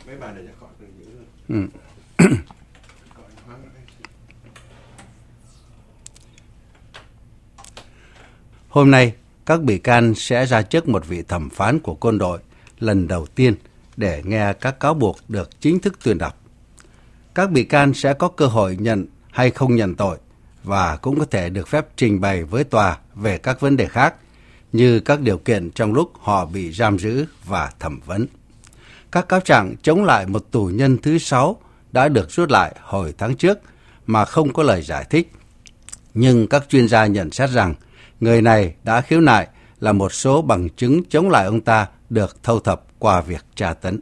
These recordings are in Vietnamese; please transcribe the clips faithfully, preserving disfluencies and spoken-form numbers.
Mấy bà này khỏi từ giữ rồi. Ừ. Hôm nay, các bị can sẽ ra trước một vị thẩm phán của quân đội lần đầu tiên để nghe các cáo buộc được chính thức tuyên đọc. Các bị can sẽ có cơ hội nhận hay không nhận tội và cũng có thể được phép trình bày với tòa về các vấn đề khác như các điều kiện trong lúc họ bị giam giữ và thẩm vấn. Các cáo trạng chống lại một tù nhân thứ sáu đã được rút lại hồi tháng trước mà không có lời giải thích. Nhưng các chuyên gia nhận xét rằng người này đã khiếu nại là một số bằng chứng chống lại ông ta được thâu thập qua việc tra tấn.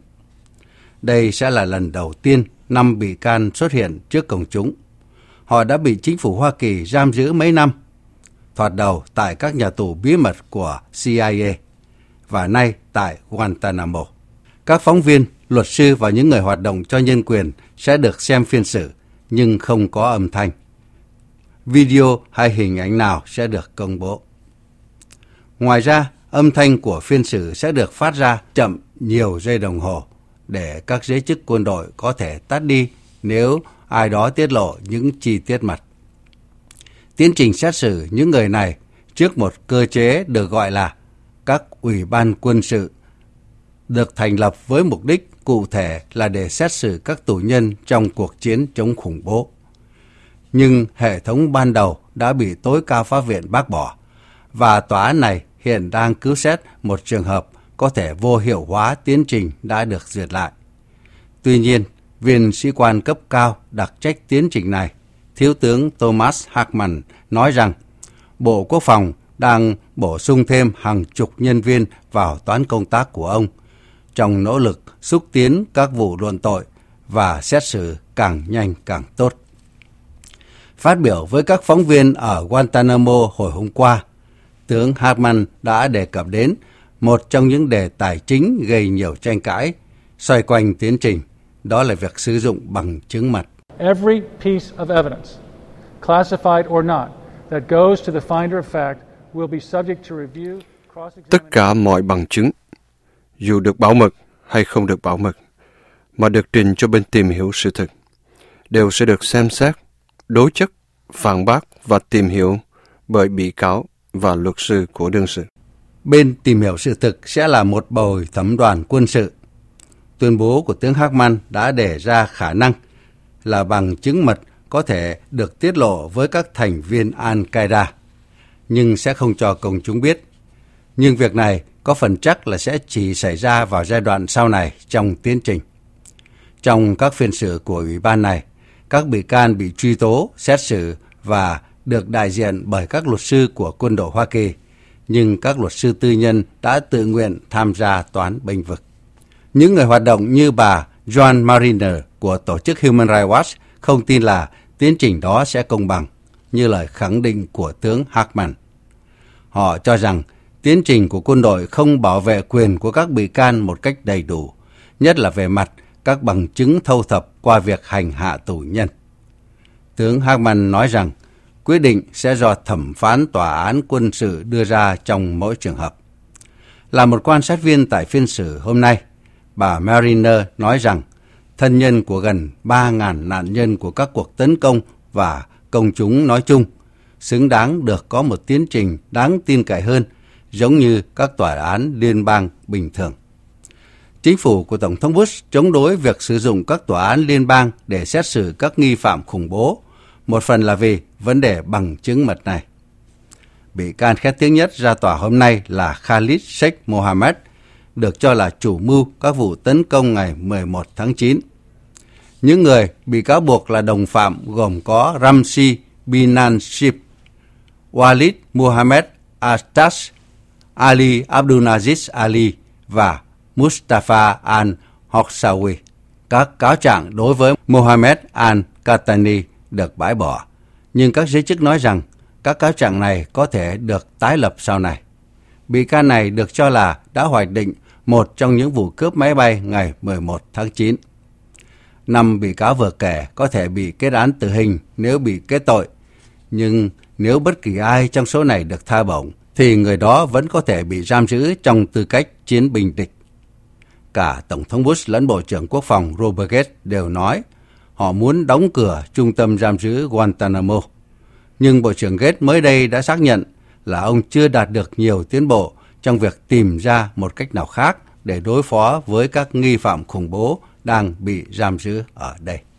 Đây sẽ là lần đầu tiên năm bị can xuất hiện trước công chúng. Họ đã bị chính phủ Hoa Kỳ giam giữ mấy năm, thoạt đầu tại các nhà tù bí mật của C I A và nay tại Guantanamo. Các phóng viên, luật sư và những người hoạt động cho nhân quyền sẽ được xem phiên xử, nhưng không có âm thanh. Video hay hình ảnh nào sẽ được công bố. Ngoài ra, âm thanh của phiên xử sẽ được phát ra chậm nhiều giây đồng hồ để các giới chức quân đội có thể tắt đi nếu ai đó tiết lộ những chi tiết mật. Tiến trình xét xử những người này trước một cơ chế được gọi là các ủy ban quân sự được thành lập với mục đích cụ thể là để xét xử các tù nhân trong cuộc chiến chống khủng bố. Nhưng hệ thống ban đầu đã bị tối cao pháp viện bác bỏ và tòa án này hiện đang cứu xét một trường hợp có thể vô hiệu hóa tiến trình đã được duyệt lại. Tuy nhiên, viên sĩ quan cấp cao đặc trách tiến trình này, Thiếu tướng Thomas Hartman nói rằng Bộ Quốc phòng đang bổ sung thêm hàng chục nhân viên vào toán công tác của ông trong nỗ lực xúc tiến các vụ luận tội và xét xử càng nhanh càng tốt. Phát biểu với các phóng viên ở Guantanamo hồi hôm qua, tướng Hartman đã đề cập đến một trong những đề tài chính gây nhiều tranh cãi xoay quanh tiến trình, đó là việc sử dụng bằng chứng mật. Every piece of evidence, classified or not, that goes to the finder of fact will be subject to review, cross-examination. Tất cả mọi bằng chứng, dù được bảo mật hay không được bảo mật, mà được trình cho bên tìm hiểu sự thực, đều sẽ được xem xét, đối chất, phản bác và tìm hiểu bởi bị cáo và luật sư của đương sự. Bên tìm hiểu sự thực sẽ là một bồi thẩm đoàn quân sự. Tuyên bố của tướng Hartman đã đề ra khả năng là bằng chứng mật có thể được tiết lộ với các thành viên Al-Qaeda, nhưng sẽ không cho công chúng biết. Nhưng việc này có phần chắc là sẽ chỉ xảy ra vào giai đoạn sau này trong tiến trình. Trong các phiên xử của ủy ban này, các bị can bị truy tố, xét xử và được đại diện bởi các luật sư của quân đội Hoa Kỳ, nhưng các luật sư tư nhân đã tự nguyện tham gia toán bênh vực. Những người hoạt động như bà Joan Mariner của tổ chức Human Rights Watch không tin là tiến trình đó sẽ công bằng, như lời khẳng định của tướng Hartman. Họ cho rằng tiến trình của quân đội không bảo vệ quyền của các bị can một cách đầy đủ, nhất là về mặt các bằng chứng thâu thập qua việc hành hạ tù nhân. Tướng Hartman nói rằng quyết định sẽ do thẩm phán tòa án quân sự đưa ra trong mỗi trường hợp. Là một quan sát viên tại phiên xử hôm nay, bà Mariner nói rằng thân nhân của gần ba nghìn nạn nhân của các cuộc tấn công và công chúng nói chung xứng đáng được có một tiến trình đáng tin cậy hơn, giống như các tòa án liên bang bình thường. Chính phủ của Tổng thống Bush chống đối việc sử dụng các tòa án liên bang để xét xử các nghi phạm khủng bố, một phần là vì vấn đề bằng chứng mật này. Bị can khét tiếng nhất ra tòa hôm nay là Khalid Sheikh Mohammed, được cho là chủ mưu các vụ tấn công ngày mười một tháng chín. Những người bị cáo buộc là đồng phạm gồm có Ramzi Binan Ship, Walid Mohammed Astash, Ali Abdulaziz Ali và Mustafa al-Hoxawi. Các cáo trạng đối với Mohammed al-Qahtani được bãi bỏ, nhưng các giới chức nói rằng các cáo trạng này có thể được tái lập sau này. Bị can này được cho là đã hoạch định một trong những vụ cướp máy bay ngày mười một tháng chín. Năm bị cáo vừa kể có thể bị kết án tử hình nếu bị kết tội, nhưng nếu bất kỳ ai trong số này được tha bổng, thì người đó vẫn có thể bị giam giữ trong tư cách chiến binh địch. Cả Tổng thống Bush lẫn Bộ trưởng Quốc phòng Robert Gates đều nói họ muốn đóng cửa trung tâm giam giữ Guantanamo. Nhưng Bộ trưởng Gates mới đây đã xác nhận là ông chưa đạt được nhiều tiến bộ trong việc tìm ra một cách nào khác để đối phó với các nghi phạm khủng bố đang bị giam giữ ở đây.